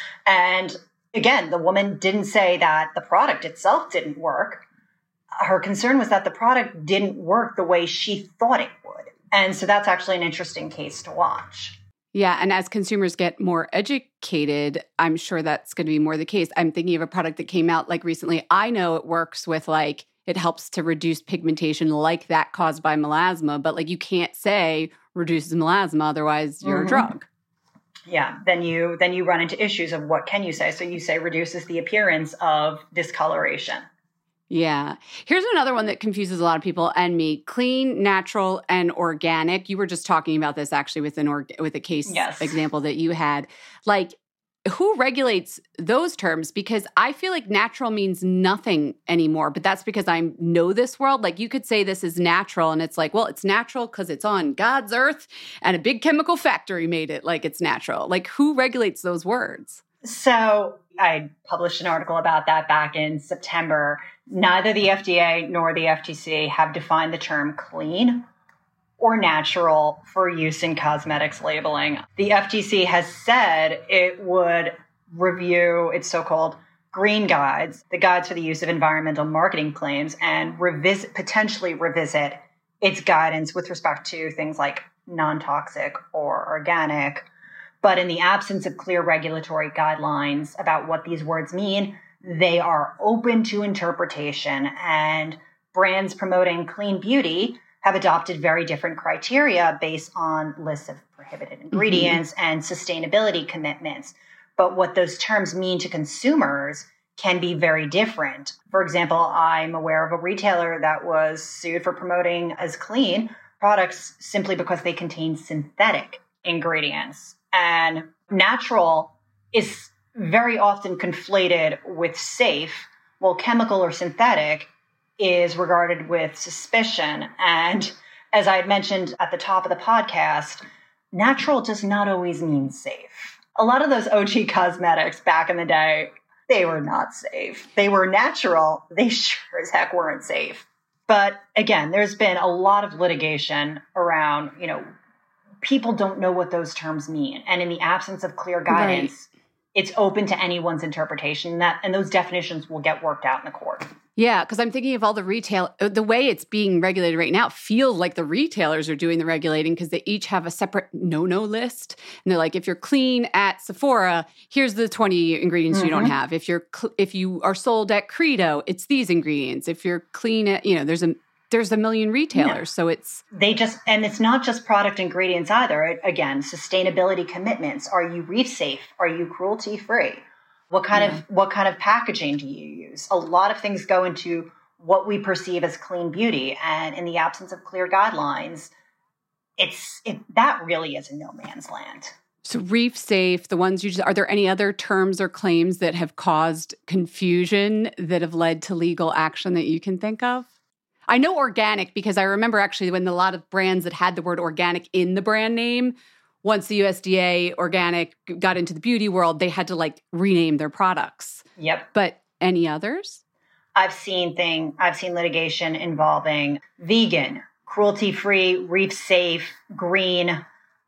F: And again, the woman didn't say that the product itself didn't work. Her concern was that the product didn't work the way she thought it would. And so that's actually an interesting case to watch.
D: Yeah. And as consumers get more educated, I'm sure that's going to be more the case. I'm thinking of a product that came out like recently. I know it works with like, it helps to reduce pigmentation like that caused by melasma, but like you can't say reduces melasma, otherwise you're mm-hmm. a drug.
F: Yeah, then you then you run into issues of what can you say? So you say reduces the appearance of discoloration.
D: Yeah. Here's another one that confuses a lot of people and me. Clean, natural, and organic. You were just talking about this actually with an org- with a case
F: yes.
D: example that you had. Like, who regulates those terms? Because I feel like natural means nothing anymore, but that's because I know this world. Like you could say this is natural and it's like, well, it's natural because it's on God's earth and a big chemical factory made it like it's natural. Like who regulates those words?
F: So I published an article about that back in September. Neither the F D A nor the F T C have defined the term clean or natural for use in cosmetics labeling. The F T C has said it would review its so-called green guides, the guides for the use of environmental marketing claims, and revisit, potentially revisit its guidance with respect to things like non-toxic or organic. But in the absence of clear regulatory guidelines about what these words mean, they are open to interpretation, and brands promoting clean beauty have adopted very different criteria based on lists of prohibited ingredients mm-hmm. and sustainability commitments. But what those terms mean to consumers can be very different. For example, I'm aware of a retailer that was sued for promoting as clean products simply because they contain synthetic ingredients. And natural is very often conflated with safe, while chemical or synthetic is regarded with suspicion. And as I had mentioned at the top of the podcast, natural does not always mean safe. A lot of those O G cosmetics back in the day, they were not safe. They were natural. They sure as heck weren't safe. But again, there's been a lot of litigation around, you know, people don't know what those terms mean. And in the absence of clear guidance, right. it's open to anyone's interpretation, and that, and those definitions will get worked out in the court.
D: Yeah, because I'm thinking of all the retail, the way it's being regulated right now, it feels like the retailers are doing the regulating because they each have a separate no-no list. And they're like, if you're clean at Sephora, here's the twenty ingredients mm-hmm. you don't have. If you're cl- if you are sold at Credo, it's these ingredients. If you're clean at, you know, there's a there's a million retailers. Yeah. So it's
F: they just, and it's not just product ingredients either. It, again, sustainability commitments. Are you reef safe? Are you cruelty free? What kind yeah. of what kind of packaging do you use? A lot of things go into what we perceive as clean beauty, and in the absence of clear guidelines, it's it, that really is a no man's land.
D: So reef safe, the ones you just, are there any other terms or claims that have caused confusion that have led to legal action that you can think of? I know organic because I remember actually when a lot of brands that had the word organic in the brand name, once the U S D A organic got into the beauty world, they had to like rename their products.
F: Yep.
D: But any others?
F: I've seen thing. I've seen litigation involving vegan, cruelty-free, reef-safe, green,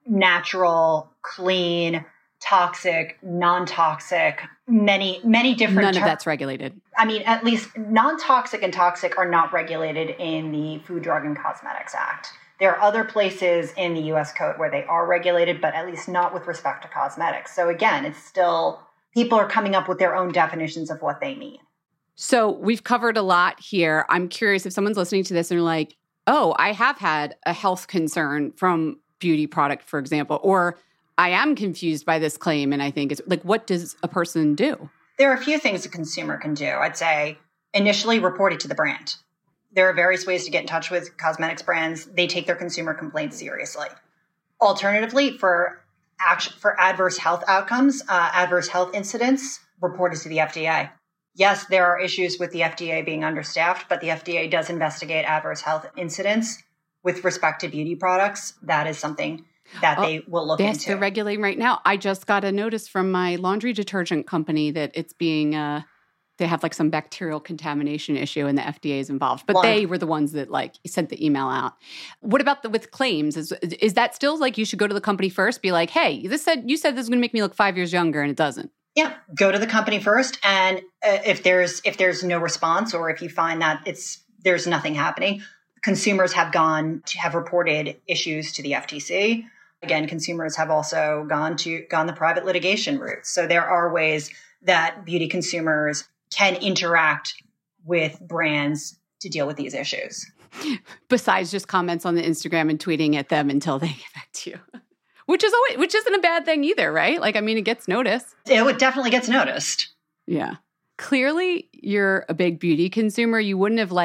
F: natural, clean, toxic, non-toxic, many, many different
D: None
F: ter-
D: of that's regulated.
F: I mean, at least non-toxic and toxic are not regulated in the Food, Drug, and Cosmetics Act. There are other places in the U S code where they are regulated, but at least not with respect to cosmetics. So again, it's still, people are coming up with their own definitions of what they mean.
D: So we've covered a lot here. I'm curious if someone's listening to this and they're like, oh, I have had a health concern from beauty product, for example, or I am confused by this claim. And I think it's like, what does a person do?
F: There are a few things a consumer can do. I'd say initially report it to the brand. There are various ways to get in touch with cosmetics brands. They take their consumer complaints seriously. Alternatively, for action, for adverse health outcomes, uh, adverse health incidents, report it to the F D A. Yes, there are issues with the F D A being understaffed, but the F D A does investigate adverse health incidents with respect to beauty products. That is something that oh, they will look
D: yes,
F: into.
D: They're regulating right now. I just got a notice from my laundry detergent company that it's being, uh, they have like some bacterial contamination issue and the F D A is involved. But well, they were the ones that like sent the email out. What about the with claims? Is is that still like you should go to the company first, be like, hey, this said you said this is going to make me look five years younger and it doesn't?
F: Yeah, go to the company first. And uh, if there's if there's no response or if you find that it's there's nothing happening, consumers have gone to have reported issues to the F T C. Again, consumers have also gone to gone the private litigation route. So there are ways that beauty consumers can interact with brands to deal with these issues.
D: Besides just comments on the Instagram and tweeting at them until they get back to you. Which is always, which isn't a bad thing either, right? Like, I mean, it gets noticed.
F: It definitely gets noticed.
D: Yeah. Clearly, you're a big beauty consumer. You wouldn't have like,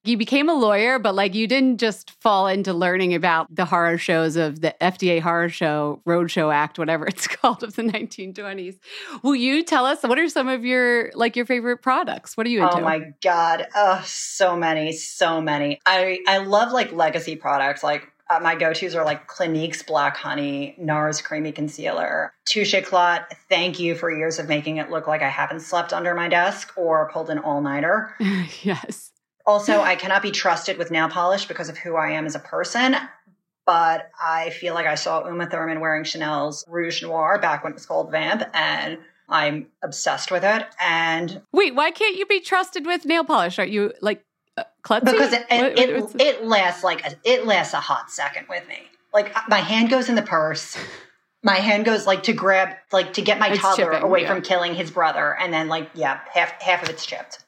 D: you became a lawyer, but like you didn't just fall into learning about the horror shows of the F D A Horror Show, Roadshow Act, whatever it's called, of the nineteen twenties. Will you tell us, what are some of your, like your favorite products? What are you into?
F: Oh my God. Oh, so many, so many. I, I love like legacy products. Like uh, my go-tos are like Clinique's Black Honey, NARS Creamy Concealer, Touche Éclat. Thank you for years of making it look like I haven't slept under my desk or pulled an all-nighter.
D: Yes.
F: Also, I cannot be trusted with nail polish because of who I am as a person. But I feel like I saw Uma Thurman wearing Chanel's Rouge Noir back when it was called Vamp, and I'm obsessed with it. And
D: wait, why can't you be trusted with nail polish? Aren't you like uh, klutzy?
F: Because it
D: what,
F: it,
D: what's
F: it lasts like a, it lasts a hot second with me. Like my hand goes in the purse, my hand goes like to grab like to get my
D: It's
F: toddler
D: chipping,
F: away
D: yeah.
F: from killing his brother, and then like yeah, half half of it's chipped.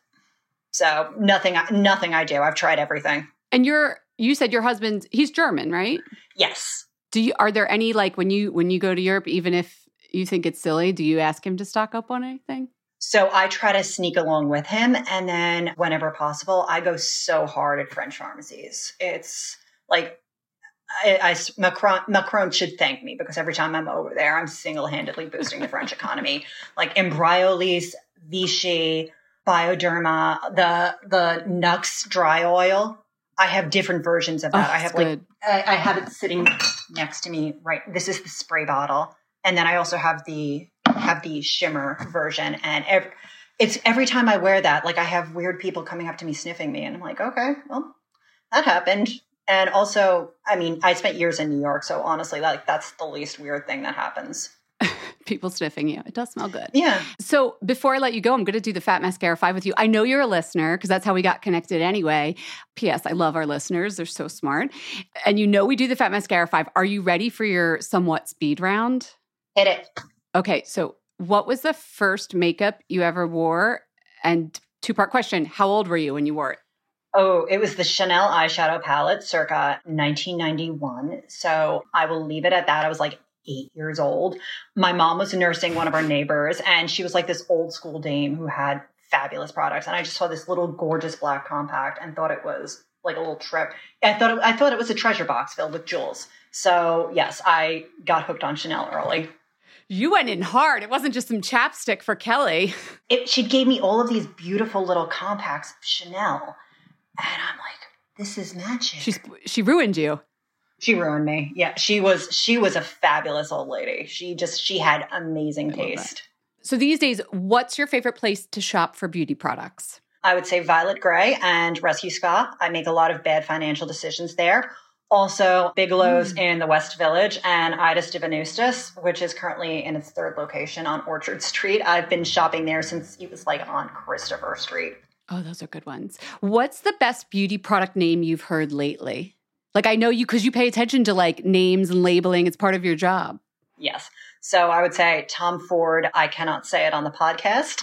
F: So nothing, nothing I do. I've tried everything.
D: And you're, you said your husband, he's German, right?
F: Yes.
D: Do you, are there any, like when you, when you go to Europe, even if you think it's silly, do you ask him to stock up on anything?
F: So I try to sneak along with him. And then whenever possible, I go so hard at French pharmacies. It's like, I, I Macron, Macron should thank me because every time I'm over there, I'm single-handedly boosting the French economy. Like Embryolisse, Vichy, Bioderma, the the Nux dry oil. I have different versions of that.
D: Oh,
F: I have
D: good.
F: like I, I have it sitting next to me. Right, this is the spray bottle, and then I also have the have the shimmer version. And every, it's every time I wear that, like I have weird people coming up to me sniffing me, and I'm like, okay, well, that happened. And also, I mean, I spent years in New York, so honestly, like that's the least weird thing that happens.
D: People sniffing you. It does smell good.
F: Yeah.
D: So before I let you go, I'm going to do the Fat Mascara five with you. I know you're a listener because that's how we got connected anyway. P S. I love our listeners. They're so smart. And you know we do the Fat Mascara five. Are you ready for your somewhat speed round?
F: Hit it.
D: Okay. So what was the first makeup you ever wore? And two-part question. How old were you when you wore it?
F: Oh, it was the Chanel eyeshadow palette circa nineteen ninety-one. So I will leave it at that. I was like eight years old. My mom was nursing one of our neighbors, and she was like this old school dame who had fabulous products. And I just saw this little gorgeous black compact and thought it was like a little trip. I thought it, I thought it was a treasure box filled with jewels. So yes, I got hooked on Chanel early.
D: You went in hard. It wasn't just some chapstick for Kelly.
F: It, she gave me all of these beautiful little compacts of Chanel. And I'm like, this is magic.
D: She's, she ruined you.
F: She ruined me. Yeah, she was she was a fabulous old lady. She just she had amazing taste.
D: So these days, what's your favorite place to shop for beauty products?
F: I would say Violet Grey and Rescue Spa. I make a lot of bad financial decisions there. Also, Bigelow's mm. in the West Village and Idas de Venustus, which is currently in its third location on Orchard Street. I've been shopping there since it was like on Christopher Street.
D: Oh, those are good ones. What's the best beauty product name you've heard lately? Like, I know you, because you pay attention to like names and labeling. It's part of your job.
F: Yes. So I would say Tom Ford. I cannot say it on the podcast,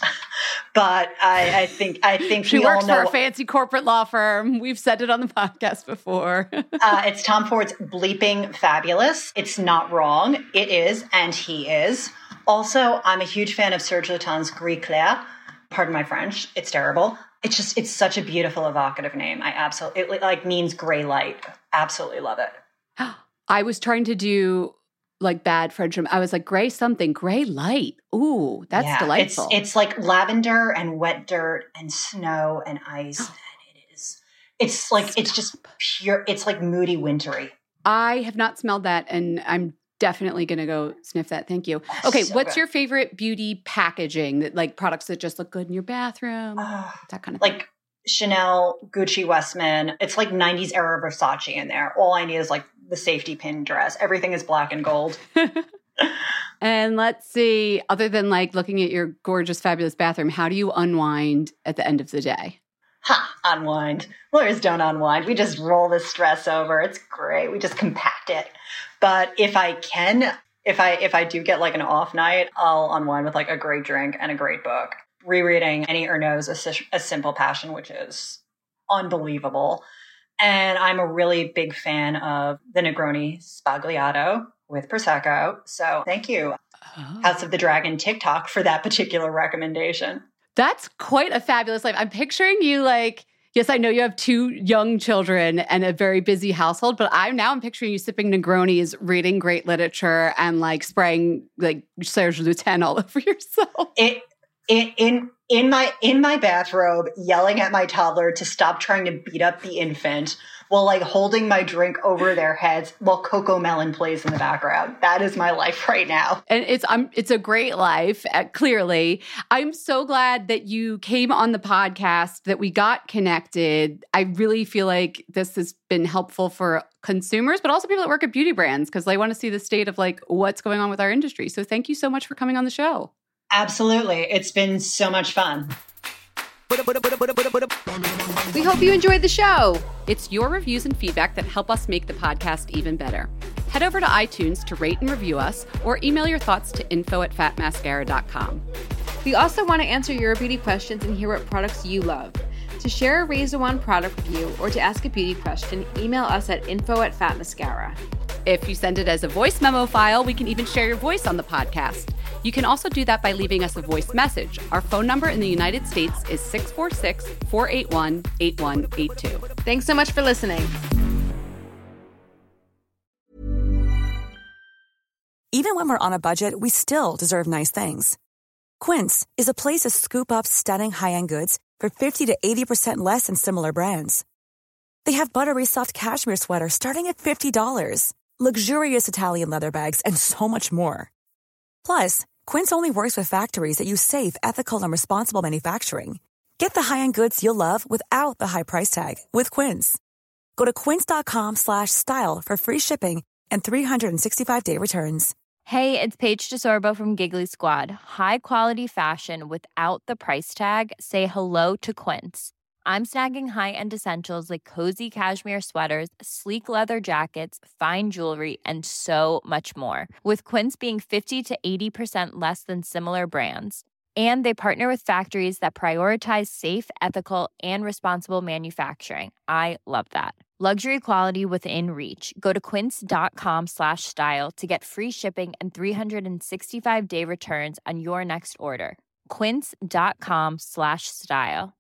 F: but I, I think I think
D: she
F: we
D: works
F: all know,
D: for a fancy corporate law firm. We've said it on the podcast before.
F: uh, it's Tom Ford's Bleeping Fabulous. It's not wrong. It is, and he is. Also, I'm a huge fan of Serge Lutens' Gris Clair. Pardon my French. It's terrible. It's just, it's such a beautiful, evocative name. I absolutely, it like means gray light. Absolutely love it.
D: I was trying to do like bad French. I was like, gray something, gray light. Ooh, that's
F: yeah,
D: delightful.
F: It's, it's like lavender and wet dirt and snow and ice. And it is, it's like, it's just pure, it's like moody, wintry.
D: I have not smelled that, and I'm definitely going to go sniff that. Thank you. Okay,
F: so
D: what's
F: good.
D: your favorite beauty packaging, that like products that just look good in your bathroom?
F: Uh,
D: that kind of
F: like
D: thing.
F: Chanel, Gucci, Westman. It's like nineties era Versace in there. All I need is like the safety pin dress. Everything is black and gold.
D: And let's see, other than like looking at your gorgeous, fabulous bathroom, how do you unwind at the end of the day?
F: Ha, unwind. Lawyers don't unwind. We just roll the stress over. It's great. We just compact it. But if I can, if I if I do get like an off night, I'll unwind with like a great drink and a great book. Rereading Annie Ernaux's A, a Simple Passion, which is unbelievable. And I'm a really big fan of the Negroni Spagliato with Prosecco. So thank you, oh. House of the Dragon TikTok, for that particular recommendation.
D: That's quite a fabulous life. I'm picturing you like Yes, I know you have two young children and a very busy household, but I'm now I'm picturing you sipping Negronis, reading great literature, and like spraying like Serge Lutens all over yourself.
F: It, it in in my in my bathrobe, yelling at my toddler to stop trying to beat up the infant, while like holding my drink over their heads while Coco Melon plays in the background. That is my life right now.
D: And it's um, it's a great life, uh, clearly. I'm so glad that you came on the podcast, that we got connected. I really feel like this has been helpful for consumers, but also people that work at beauty brands, because they want to see the state of like what's going on with our industry. So thank you so much for coming on the show.
F: Absolutely. It's been so much fun.
E: We hope you enjoyed the show.
D: It's your reviews and feedback that help us make the podcast even better. Head over to iTunes to rate and review us, or email your thoughts to info at fat mascara dot com.
E: We also want to answer your beauty questions and hear what products you love. To share a Razor One product review or to ask a beauty question, email us at info at fat mascara.
D: If you send it as a voice memo file, we can even share your voice on the podcast. You can also do that by leaving us a voice message. Our phone number in the United States is six four six, four eight one, eight one eight two.
E: Thanks so much for listening.
C: Even when we're on a budget, we still deserve nice things. Quince is a place to scoop up stunning high-end goods for fifty to eighty percent less than similar brands. They have buttery soft cashmere sweaters starting at fifty dollars, luxurious Italian leather bags, and so much more. Plus, Quince only works with factories that use safe, ethical, and responsible manufacturing. Get the high-end goods you'll love without the high price tag with Quince. Go to quince.com slash style for free shipping and three sixty-five day returns.
G: Hey, it's Paige DeSorbo from Giggly Squad. High quality fashion without the price tag. Say hello to Quince. I'm snagging high-end essentials like cozy cashmere sweaters, sleek leather jackets, fine jewelry, and so much more. With Quince being fifty to eighty percent less than similar brands. And they partner with factories that prioritize safe, ethical, and responsible manufacturing. I love that. Luxury quality within reach. Go to quince.com slash style to get free shipping and three sixty-five day returns on your next order. Quince.com slash style.